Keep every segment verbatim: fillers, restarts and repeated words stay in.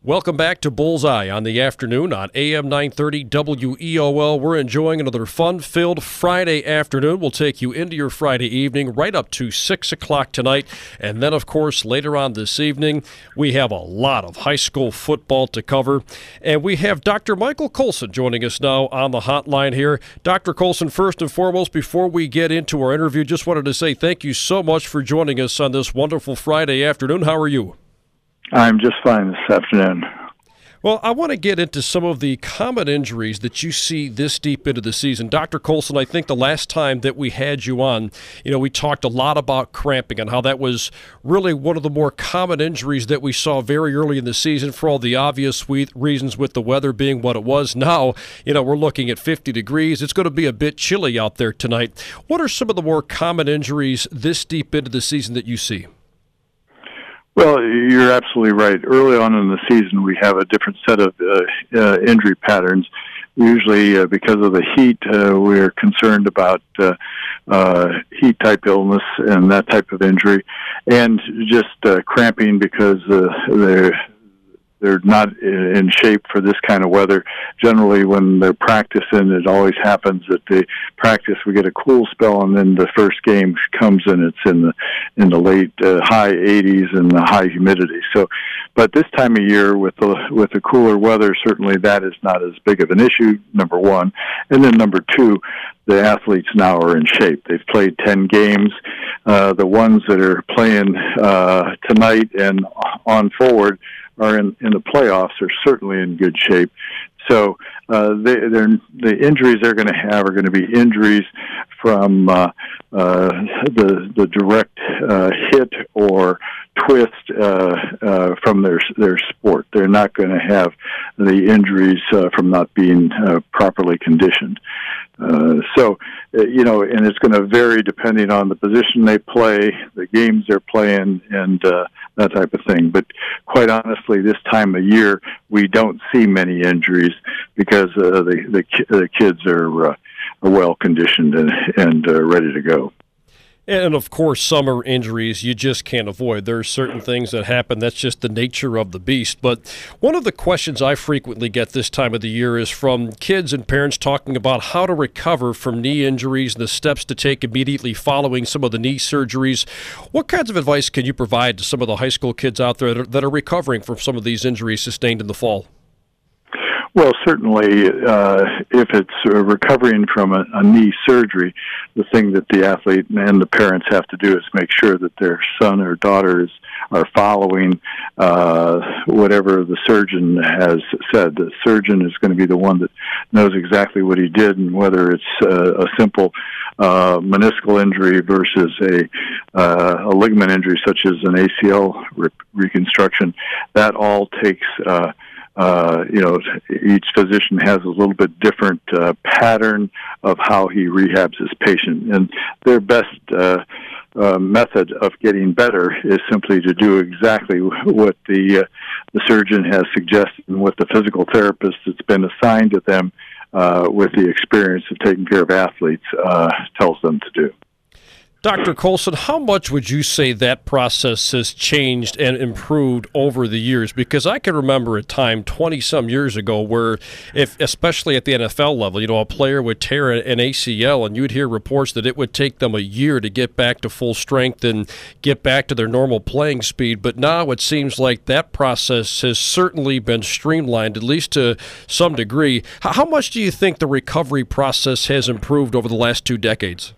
Welcome back to Bullseye on the afternoon on A M nine thirty W E O L. We're enjoying another fun-filled Friday afternoon. We'll take you into your Friday evening right up to six o'clock tonight. And then, of course, later on this evening, we have a lot of high school football to cover. And we have Doctor Michael Colson joining us now on the hotline here. Doctor Colson, first and foremost, before we get into our interview, just wanted to say thank you so much for joining us on this wonderful Friday afternoon. How are you? I'm just fine this afternoon. Well, I want to get into some of the common injuries that you see this deep into the season. Doctor Colson, I think the last time that we had you on, you know, we talked a lot about cramping and how that was really one of the more common injuries that we saw very early in the season for all the obvious reasons with the weather being what it was. Now, you know, we're looking at fifty degrees. It's going to be a bit chilly out there tonight. What are some of the more common injuries this deep into the season that you see? Well, you're absolutely right. Early on in the season, we have a different set of uh, uh, injury patterns. Usually, uh, because of the heat, uh, we're concerned about uh, uh, heat-type illness and that type of injury, and just uh, cramping because uh, they're they're not in shape for this kind of weather. Generally, when they're practicing, it always happens that they practice, we get a cool spell, and then the first game comes and it's in the in the late uh, high eighties and the high humidity. So, but this time of year with the with the cooler weather, certainly that is not as big of an issue. Number one, and then number two, the athletes now are in shape. They've played ten games. Uh, the ones that are playing uh, tonight and on forward are in, in the playoffs are certainly in good shape. So uh, they, they're, the injuries they're going to have are going to be injuries from uh, uh, the the direct uh, hit or twist uh, uh, from their their sport. They're not going to have the injuries uh, from not being uh, properly conditioned. Uh, so, uh, you know, and it's going to vary depending on the position they play, the games they're playing, and uh, that type of thing. But quite honestly, this time of year, we don't see many injuries because uh, the, the the kids are, uh, are well conditioned and, and uh, ready to go. And, of course, summer injuries you just can't avoid. There are certain things that happen. That's just the nature of the beast. But one of the questions I frequently get this time of the year is from kids and parents talking about how to recover from knee injuries and the steps to take immediately following some of the knee surgeries. What kinds of advice can you provide to some of the high school kids out there that are, that are recovering from some of these injuries sustained in the fall? Well, certainly, uh, if it's uh, recovering from a, a knee surgery, the thing that the athlete and the parents have to do is make sure that their son or daughters are following uh, whatever the surgeon has said. The surgeon is going to be the one that knows exactly what he did, and whether it's uh, a simple uh, meniscal injury versus a, uh, a ligament injury such as an A C L re- reconstruction, that all takes uh, Uh, you know, each physician has a little bit different uh, pattern of how he rehabs his patient. And their best uh, uh, method of getting better is simply to do exactly what the, uh, the surgeon has suggested and what the physical therapist that's been assigned to them uh, with the experience of taking care of athletes uh, tells them to do. Doctor Colson, how much would you say that process has changed and improved over the years? Because I can remember a time twenty-some years ago where, if especially at the N F L level, you know, a player would tear an A C L and you'd hear reports that it would take them a year to get back to full strength and get back to their normal playing speed. But now it seems like that process has certainly been streamlined, at least to some degree. How much do you think the recovery process has improved over the last two decades?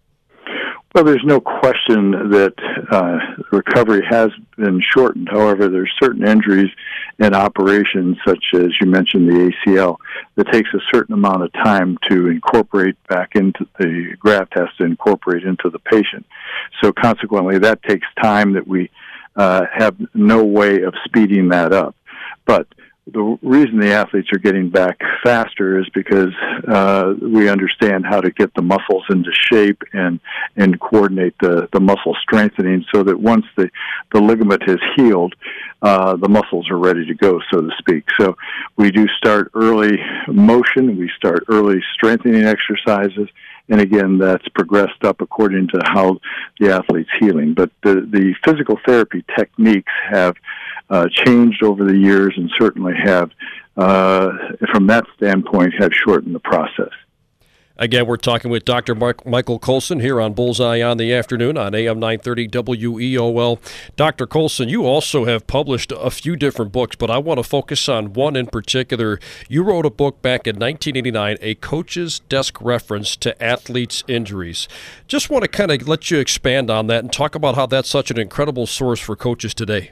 Well, there's no question that uh, recovery has been shortened. However, there's certain injuries and operations, such as you mentioned the A C L, that takes a certain amount of time to incorporate back into the graft has to incorporate into the patient. So consequently, that takes time that we uh, have no way of speeding that up. But the reason the athletes are getting back faster is because uh, we understand how to get the muscles into shape and and coordinate the, the muscle strengthening so that once the, the ligament has healed, uh, the muscles are ready to go, so to speak. So we do start early motion, we start early strengthening exercises, and again, that's progressed up according to how the athlete's healing. But the, the physical therapy techniques have uh, changed over the years and certainly have, uh, from that standpoint, have shortened the process. Again, we're talking with Doctor Mark, Michael Colson here on Bullseye on the Afternoon on A M nine thirty W E O L. Doctor Colson, you also have published a few different books, but I want to focus on one in particular. You wrote a book back in nineteen eighty-nine, A Coach's Desk Reference to Athletes' Injuries. Just want to kind of let you expand on that and talk about how that's such an incredible source for coaches today.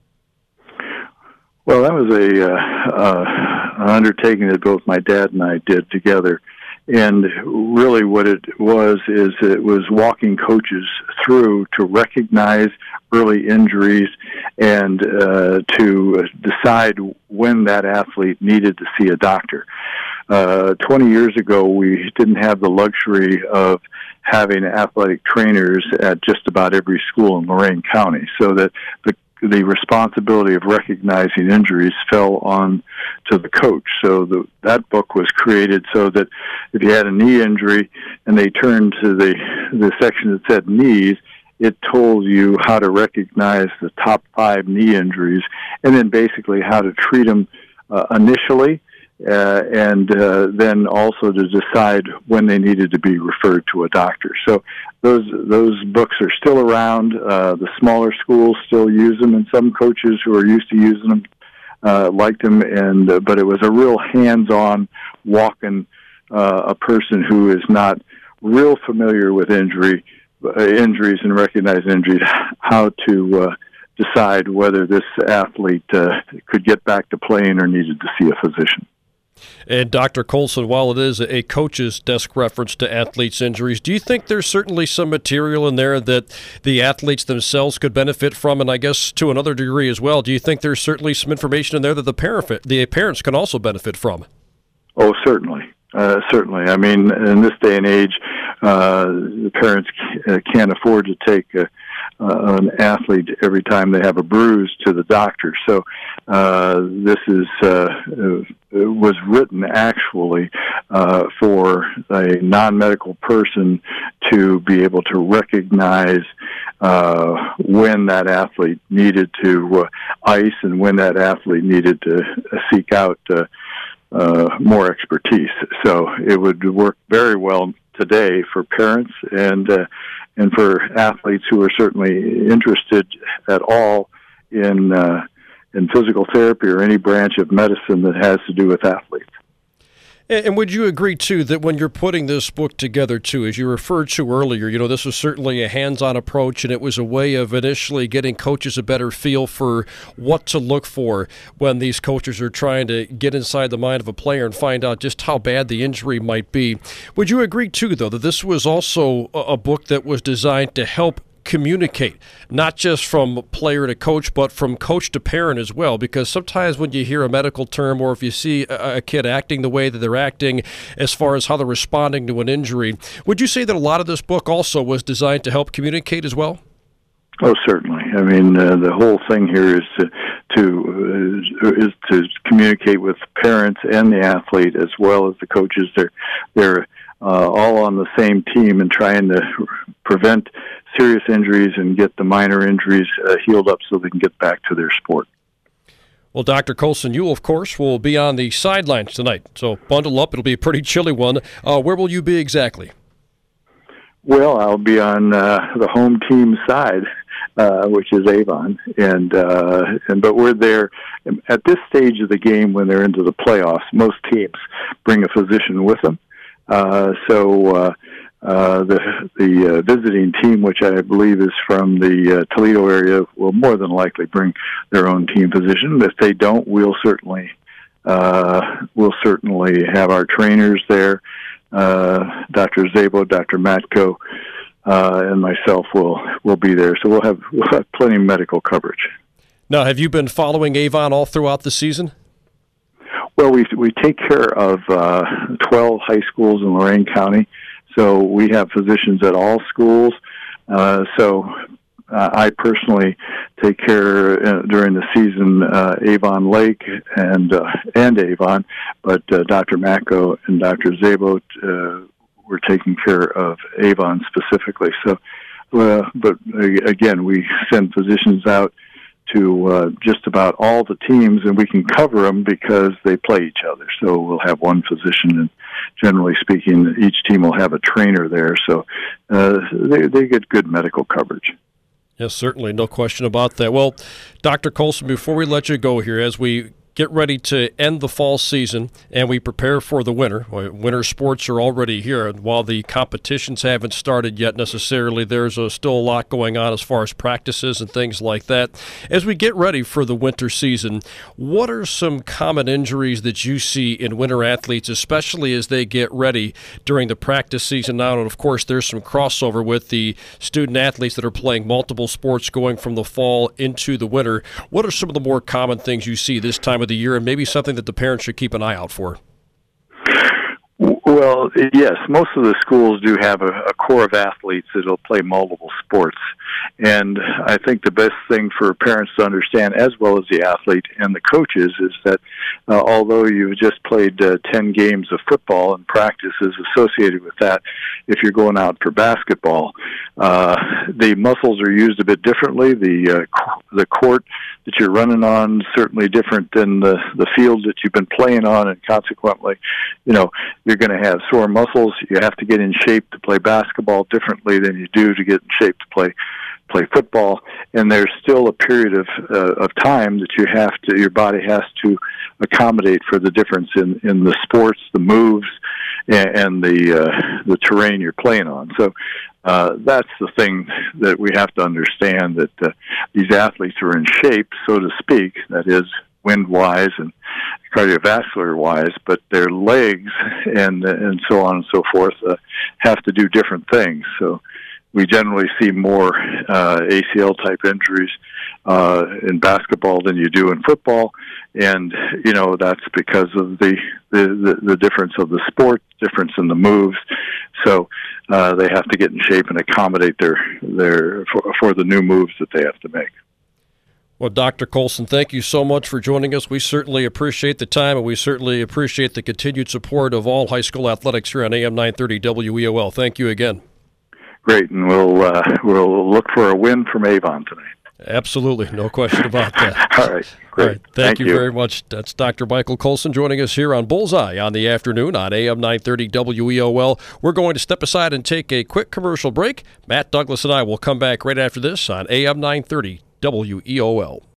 Well, that was a uh, uh, an undertaking that both my dad and I did together. And really what it was is it was walking coaches through to recognize early injuries and uh, to decide when that athlete needed to see a doctor. Uh, twenty years ago, we didn't have the luxury of having athletic trainers at just about every school in Lorain County, so that the the responsibility of recognizing injuries fell on to the coach. So the, that book was created so that if you had a knee injury and they turned to the, the section that said knees, it told you how to recognize the top five knee injuries and then basically how to treat them uh, initially uh, and uh, then also to decide when they needed to be referred to a doctor. So those those books are still around. Uh, the smaller schools still use them, and some coaches who are used to using them uh, liked them. And uh, but it was a real hands-on walking uh, a person who is not real familiar with injury uh, injuries and recognize injuries, how to uh, decide whether this athlete uh, could get back to playing or needed to see a physician. And Doctor Colson, while it is a coach's desk reference to athletes' injuries, do you think there's certainly some material in there that the athletes themselves could benefit from? And I guess to another degree as well, do you think there's certainly some information in there that the parent, the parents can also benefit from? Oh, certainly. Uh, certainly. I mean, in this day and age, uh, the parents can't afford to take a, uh, an athlete every time they have a bruise to the doctor. So uh, this is uh, was written actually uh, for a non-medical person to be able to recognize uh, when that athlete needed to uh, ice and when that athlete needed to uh, seek out uh, Uh, more expertise. So it would work very well today for parents and uh, and for athletes who are certainly interested at all in uh, in physical therapy or any branch of medicine that has to do with athletes. And would you agree, too, that when you're putting this book together, too, as you referred to earlier, you know, this was certainly a hands-on approach, and it was a way of initially getting coaches a better feel for what to look for when these coaches are trying to get inside the mind of a player and find out just how bad the injury might be. Would you agree, too, though, that this was also a book that was designed to help communicate, not just from player to coach, but from coach to parent as well? Because sometimes when you hear a medical term or if you see a, a kid acting the way that they're acting as far as how they're responding to an injury, would you say that a lot of this book also was designed to help communicate as well? Oh, certainly. I mean, uh, the whole thing here is to to uh, is to communicate with parents and the athlete as well as the coaches. They're they're uh, all on the same team and trying to prevent serious injuries and get the minor injuries uh, healed up so they can get back to their sport. Well, Doctor Colson, you, of course, will be on the sidelines tonight, so bundle up. It'll be a pretty chilly one. Uh, where will you be exactly? Well, I'll be on uh, the home team side, uh, which is Avon, and uh, and but we're there at this stage of the game when they're into the playoffs. Most teams bring a physician with them, uh, so. Uh, Uh, the the uh, visiting team, which I believe is from the uh, Toledo area, will more than likely bring their own team physician. If they don't, we'll certainly uh, we'll certainly have our trainers there. Uh, Doctor Zabo, Doctor Matko, uh, and myself will will be there. So we'll have we'll have plenty of medical coverage. Now, have you been following Avon all throughout the season? Well, we we take care of uh, twelve high schools in Lorain County. So we have physicians at all schools. Uh, so uh, I personally take care uh, during the season uh, Avon Lake and uh, and Avon, but uh, Doctor Macco and Doctor Zabo uh, we're taking care of Avon specifically. So, uh, but again, we send physicians out to uh, just about all the teams, and we can cover them because they play each other. So we'll have one physician, and generally speaking, each team will have a trainer there. So uh, they, they get good medical coverage. Yes, certainly. No question about that. Well, Doctor Colson, before we let you go here, as we get ready to end the fall season and we prepare for the winter. Winter sports are already here. While the competitions haven't started yet necessarily, there's a, still a lot going on as far as practices and things like that. As we get ready for the winter season, what are some common injuries that you see in winter athletes, especially as they get ready during the practice season now? And, of course, there's some crossover with the student athletes that are playing multiple sports going from the fall into the winter. What are some of the more common things you see this time of the year, and maybe something that the parents should keep an eye out for? Well, yes, most of the schools do have a, a core of athletes that will play multiple sports. And I think the best thing for parents to understand, as well as the athlete and the coaches, is that uh, although you've just played uh, ten games of football and practices associated with that, if you're going out for basketball, uh, the muscles are used a bit differently. The uh, the court that you're running on is certainly different than the, the field that you've been playing on, and consequently, you know, you're going to have sore muscles. You have to get in shape to play basketball differently than you do to get in shape to play play football. And there's still a period of uh, of time that you have to, your body has to accommodate for the difference in, in the sports, the moves, and, and the uh, the terrain you're playing on. So uh, that's the thing that we have to understand, that uh, these athletes are in shape, so to speak, that is, wind-wise and cardiovascular-wise, but their legs and and so on and so forth uh, have to do different things. So we generally see more uh, A C L-type injuries uh, in basketball than you do in football, and you know that's because of the the, the difference of the sport, difference in the moves. So uh, they have to get in shape and accommodate their their for, for the new moves that they have to make. Well, Doctor Colson, thank you so much for joining us. We certainly appreciate the time, and we certainly appreciate the continued support of all high school athletics here on A M nine thirty W E O L. Thank you again. Great, and we'll uh, we'll look for a win from Avon tonight. Absolutely, no question about that. All right, great. All right, thank, thank you, you very much. That's Doctor Michael Colson joining us here on Bullseye on the afternoon on A M nine thirty W E O L. We're going to step aside and take a quick commercial break. Matt Douglas and I will come back right after this on A M nine thirty W E O L.